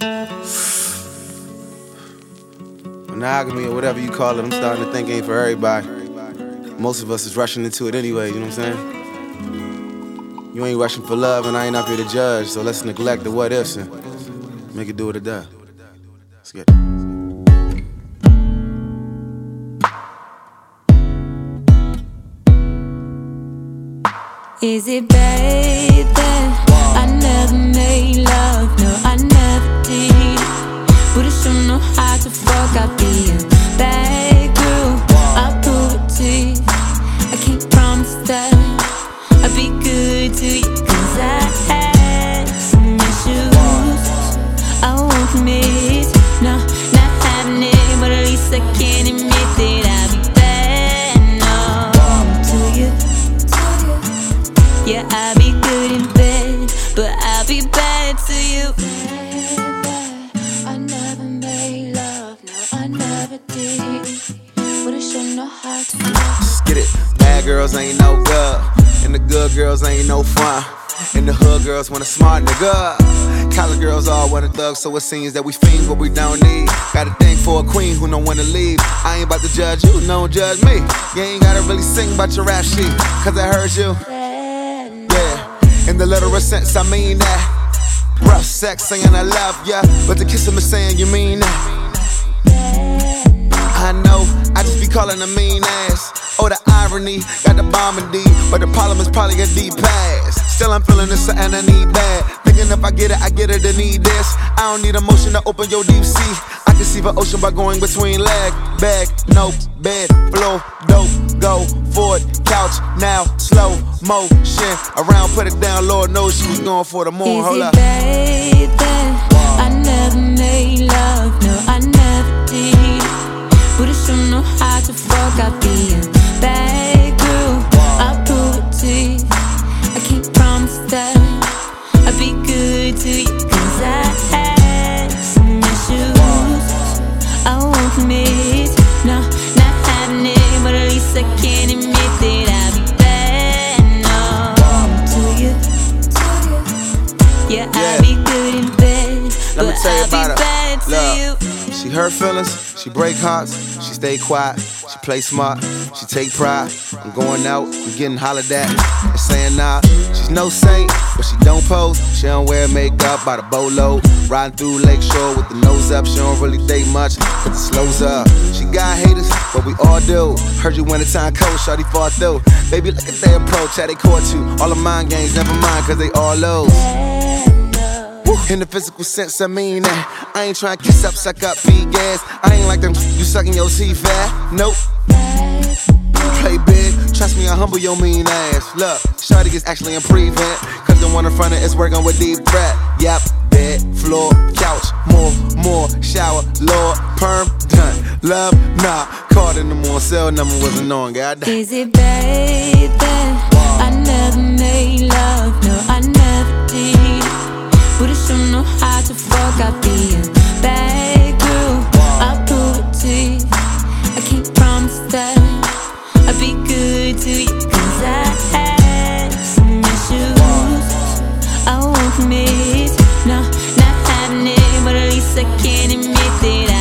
Monogamy or whatever you call it, I'm starting to think ain't for everybody. Most of us is rushing into it anyway, you know what I'm saying? You ain't rushing for love and I ain't up here to judge, so let's neglect the what ifs and make it do what it does. Let's get it. Is it bad that I never made love? No, I never did. But I sure know how to fuck. I'll be a bad girl, I'll prove it to you. I can't promise that I'll be good to you, 'cause I had some issues I won't commit. No, not having it, but at least I can admit that I'll be bad, no, to you. Yeah, I'll be good in bed, but I'll be bad to you. I never made love, no, I never did. But I sure know how to love. Let's get it. Bad girls ain't no good, and the good girls ain't no fun. And the hood girls want a smart nigga. College girls all want a thug, so it seems that we fiend what we don't need. Got a thing for a queen who don't wanna leave. I ain't about to judge you, don't judge me. You ain't gotta really sing about your rap sheet, 'cause I heard you. In the literal sense, I mean that. Rough sex saying I love ya, but the kiss him is saying you mean that. I know, I just be calling a mean ass. Oh, the irony, got the bomb in D, but the problem is probably a deep pass. Still I'm feeling this something I need bad. Thinking if I get it, I need this. I don't need emotion to open your deep sea. I can see the ocean by going between leg, bag, no, bed, floor, dope, go, forward, couch, now, slow motion. Around, put it down, Lord knows she was going for the moon. Hold up. Is it bad that I never made love? No, I never did. But I sure know how to fuck. I'll be a bad girl, I'll prove it to you. I can't promise that I'll be good to you, 'cause I had some issues I won't commit. No, not having it, but at least I can admit that I'll be bad, no, to you. Yeah, I'll be good in bed, Let me but tell you I'll be about her. bad to you. Look, she hurt feelings, she break hearts, she stay quiet, she play smart, she take pride. I'm going out, I'm getting hollered at, and saying nah. She's no saint, but she don't pose. She don't wear makeup by the boatload. Riding through Lakeshore with the nose up, she don't really date much, but it slows up. She got haters, but we all do. Heard you wintertime cold, shawty fought through. Baby, look at their approach, how they caught you. All of mind games, never mind, 'cause they all lows. In the physical sense, I mean that. I ain't tryna kiss up, suck up, be gas. I ain't like them, you sucking your teeth fat. Nope. Play big, trust me, I humble your mean ass. Look, shawty is actually in prevent, 'cause the one in front of is working with deep breath. Yep, bed, floor, couch, more, shower, Lord, perm, done. Love, nah, called in the morning, cell number wasn't on, goddamn. Is it bad that I never made love? No, I never did. But I sure know how to fuck. I'll be a bad girl, I'll prove it to you. I can't promise that I'll be good to you, 'cause I had some issues I won't commit. No, not having it, but at least I can admit that